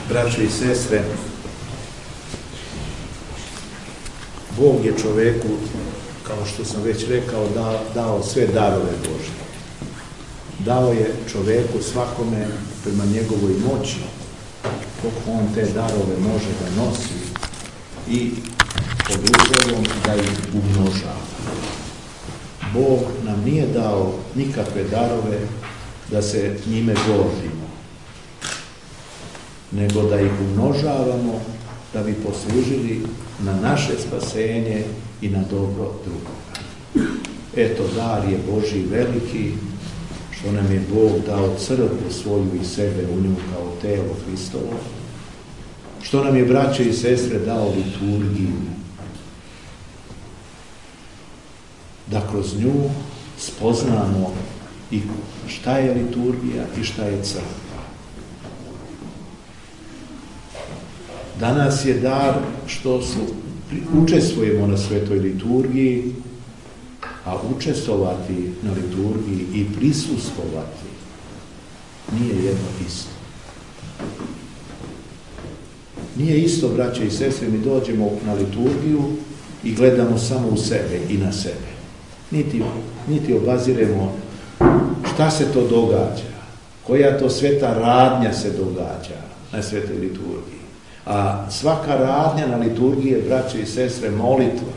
Braćo i sestre, Bog je čoveku, kao što sam već rekao, dao sve darove Božje. Dao je čoveku svakome prema njegovoj moći, koliko on te darove može da nosi i pod uslovom da ih umnožava. Bog nam nije dao nikakve darove da se njime gordimo, nego da ih umnožavamo da bi poslužili na naše spasenje i na dobro drugoga. Eto, dar je Božji veliki, što nam je Bog dao crkvu svoju i sebe u nju kao telo Hristovo, što nam je, braće i sestre, dao liturgiju, da kroz nju spoznamo i šta je liturgija i šta je crkva. Danas je dar što učestvujemo na svetoj liturgiji, a učestvovati na liturgiji i prisustvovati nije jedno isto. Nije isto, braće i sestre, mi dođemo na liturgiju i gledamo samo u sebe i na sebe. Niti obaziremo šta se to događa, koja to sveta radnja se događa na svetoj liturgiji. A svaka radnja na liturgiji je, braće i sestre, molitva.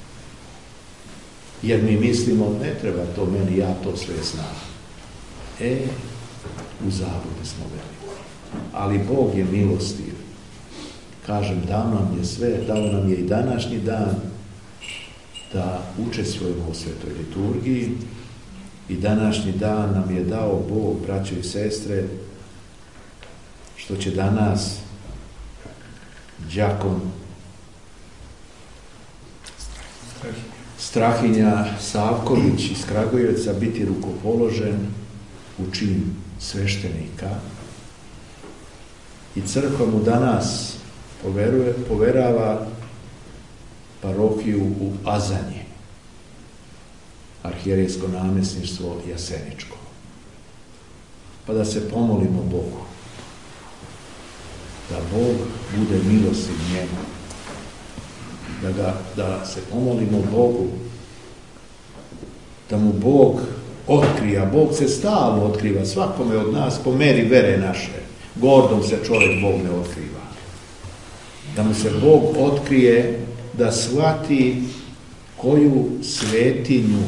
Jer mi mislimo, ne treba to meni, ja to sve znam. U zabludi smo veliki. Ali Bog je milostiv. Kažem, dao nam je sve, dao nam je i današnji dan da učestvujemo u svetoj liturgiji i današnji dan nam je dao Bog, braćo i sestre, što će danas đakon Strahinja Savković iz Kragujevca biti rukopoložen u čin sveštenika i crkva mu danas poverava parohiju u Azanji, arhijerejsko namjesništvo Jaseničko. Pa da se pomolimo Bogu, da Bog bude milostiv njemu, da se pomolimo Bogu, da mu Bog otkrija. Bog se stalno otkriva svakome od nas po meri vere naše. Gordom se čovjek Bog ne otkriva. Da mu se Bog otkrije, da shvati koju svetinju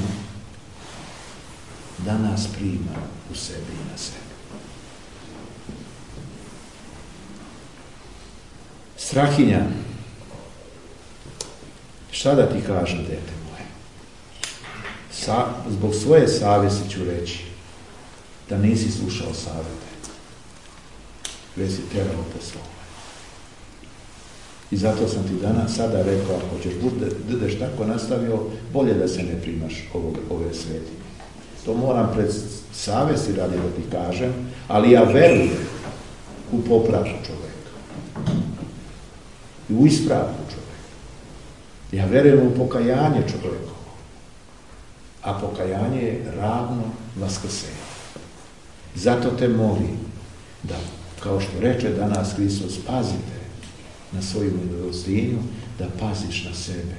danas prima u sebi i na sebi. Strahinja, šta da ti kažem, dete moje? Zbog svoje savjesti ću reći da nisi slušao savjete, već si terao po svome. I zato sam ti sada rekao, ako ćeš budeš tako nastavio, bolje da se ne primaš ove svetinje. To moram pred savjesti radi da ti kažem, ali ja verujem u popravku čovjeka i u ispravku čovjeka. Ja verujem u pokajanje čovjeka, a pokajanje je ravno vaskrsenju. Zato te molim da, kao što reče danas Hristos, pazite na svoju milostinju, da paziš na sebe.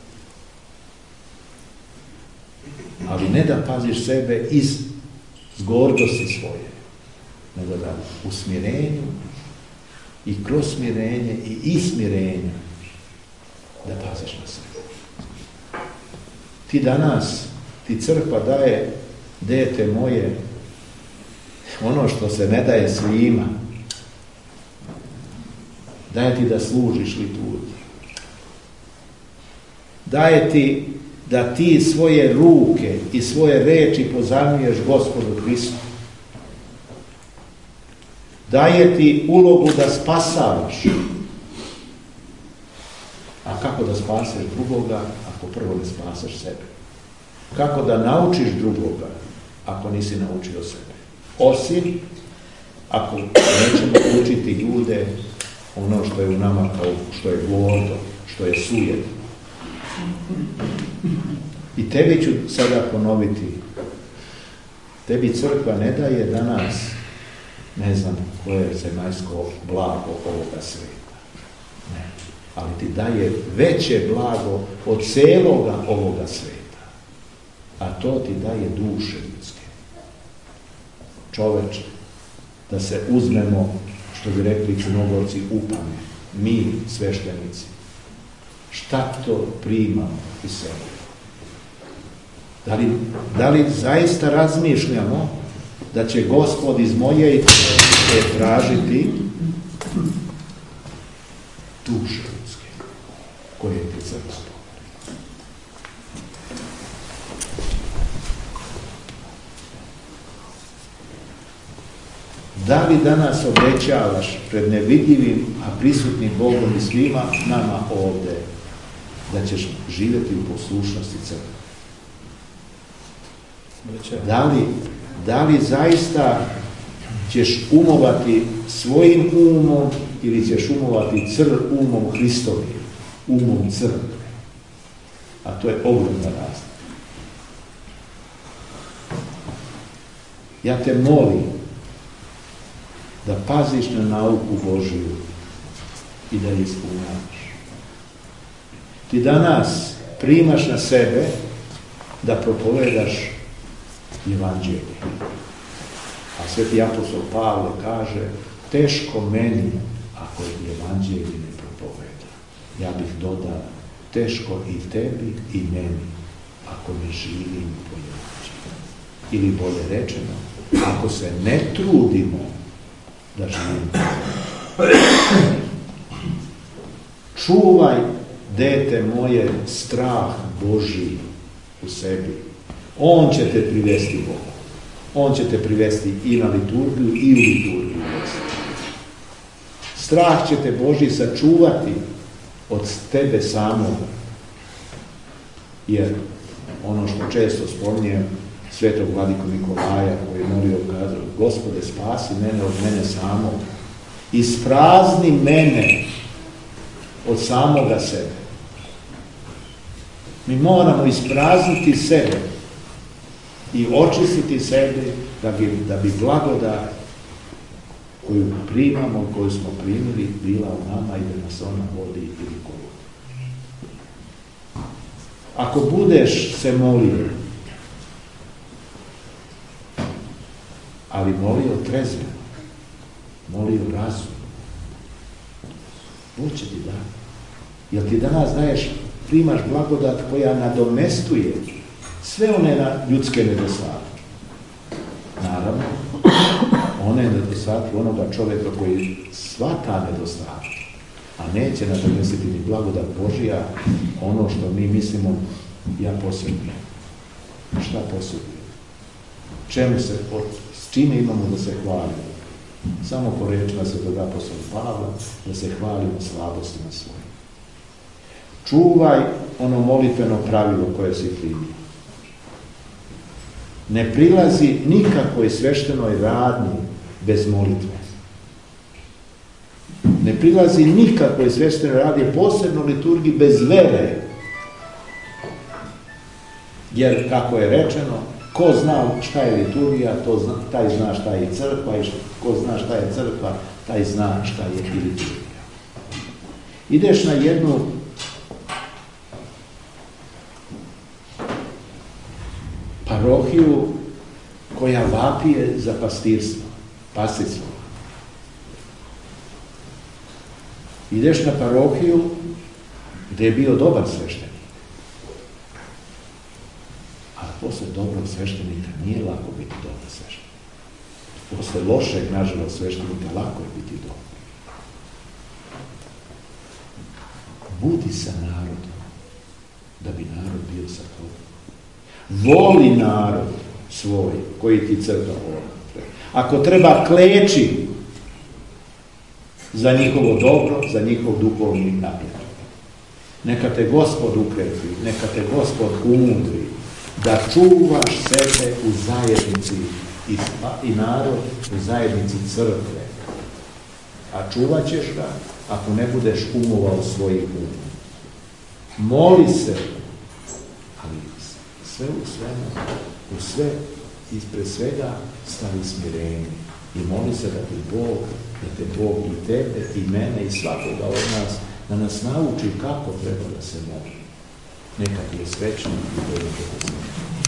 Ali ne da paziš sebe iz gordosti svoje, nego da u smirenju i kroz smirenje i ismirenje da paziš na sebe. Ti danas, ti crkva daje, dete moje, ono što se ne daje svima. Daje ti da služiš liturgiju. Daje ti da ti svoje ruke i svoje reči pozajmljuješ Gospodu Hristu. Daje ti ulogu da spasavaš. A kako da spaseš drugoga ako prvo ne spasaš sebe? Kako da naučiš drugoga ako nisi naučio sebe? Osim ako nećemo učiti ljude ono što je u nama, kao što je gordo, što je sujetno. I tebi ću sada ponoviti. Tebi crkva ne daje danas ne znam koje je zemaljsko blago ovoga svijeta. Ne. Ali ti daje veće blago od cijeloga ovoga svijeta. A to ti daje duše ljudske. Čoveče, da se uzmemo, što bi rekli Crnogorci, upame, mi sveštenici. Šta to primamo iz sebe? Da li zaista razmišljamo da će Gospod iz moje tražiti duše ljudske koje ti crkva poveri? Da li danas obećavaš pred nevidljivim, a prisutnim Bogom i svima nama ovdje da ćeš živjeti u poslušnosti crkve? Da li zaista ćeš umovati svojim umom ili ćeš umovati umom Hristovim, umom crkve? A to je ogromna razlika. Ja te molim da paziš na nauku Božiju i da je ispunjavaš. Ti danas primaš na sebe da propovedaš evanđelje. A sveti apostol Pavle kaže, teško meni ako evanđelje ne propoveda. Ja bih dodao, teško i tebi i meni ako ne živim po evanđelju. Ili bolje rečeno, ako se ne trudimo da živimo po evanđelju. Čuvaj, dete moje, strah Božji u sebi. On će te privesti Bogu. On će te privesti i na liturgiju i u liturgiju. Strah će te Božji sačuvati od tebe samog. Jer ono što često spominjem svetog vladiku Nikolaja koji je molio kazao, Gospode spasi mene od mene samog. Isprazni mene od samoga sebe. Mi moramo isprazniti sebe i očistiti sebe da bi blagodat koju primamo, koju smo primili, bila u nama i da nas ona vodi i rukovodi. Ako budeš se molio, ali molio trezveno, molio razum, Bog će ti dati. Jer ti danas daješ, primaš blagodat koja nadomestuje sve one ljudske nedostatke. Naravno, one nedostatke onoga čovjeka koji svata nedostatke, a neće nadomestiti ni blagodat Božija, ono što mi mislimo, ja posjedujem. Šta posjedujem? S čime imamo da se hvalimo? Samo po rečima svetog apostola Pavla, da se hvalimo slabostima svojim. Čuvaj ono molitveno pravilo koje si primio. Ne prilazi nikakvoj sveštenoj radnji bez molitve. Ne prilazi nikakvoj sveštenoj radnji, posebno liturgiji, bez vere. Jer, kako je rečeno, ko zna šta je liturgija, taj zna šta je crkva, i ko zna šta je crkva, taj zna šta je i liturgija. Ideš na jednu parohiju koja vapije za pastirstvo. Ideš na parohiju gdje je bio dobar sveštenik. A posle dobrog sveštenika nije lako biti dobar sveštenik. Posle lošeg, nažalost, sveštenika lako je biti dobar. Budi sa narodom, da bi narod bio sa tobom. Voli narod svoj, koji ti crkva voli. Ako treba, kleči za njihovo dobro, za njihov duhovni napredak. Neka te Gospod ukrepi, neka te Gospod umudri, da čuvaš sebe u zajednici i narod u zajednici crkve. A čuvat ćeš ga ako ne budeš umovao svojih umom. Moli se, ali sve u svemu, ispred svega stavi smirenje. i moli se da te Bog i tebe, i mene, i svakoga od nas, da nas nauči kako treba da se moli. Neka ti je srećno i da je